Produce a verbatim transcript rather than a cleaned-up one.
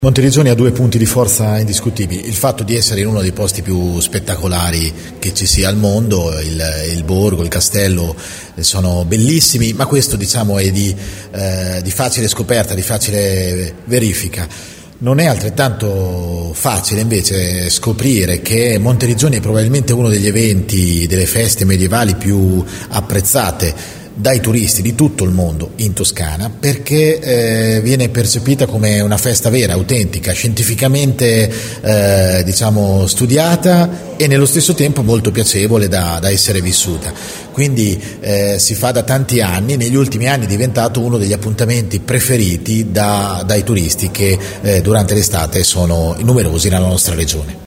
Monteriggioni ha due punti di forza indiscutibili: il fatto di essere in uno dei posti più spettacolari che ci sia al mondo, il, il borgo, il castello sono bellissimi, ma questo diciamo è di, eh, di facile scoperta, di facile verifica. Non è altrettanto facile invece scoprire che Monteriggioni è probabilmente uno degli eventi, delle feste medievali più apprezzate dai turisti di tutto il mondo in Toscana, perché eh, viene percepita come una festa vera, autentica, scientificamente eh, diciamo studiata e nello stesso tempo molto piacevole da, da essere vissuta. Quindi eh, si fa da tanti anni, negli ultimi anni è diventato uno degli appuntamenti preferiti da, dai turisti che eh, durante l'estate sono numerosi nella nostra regione.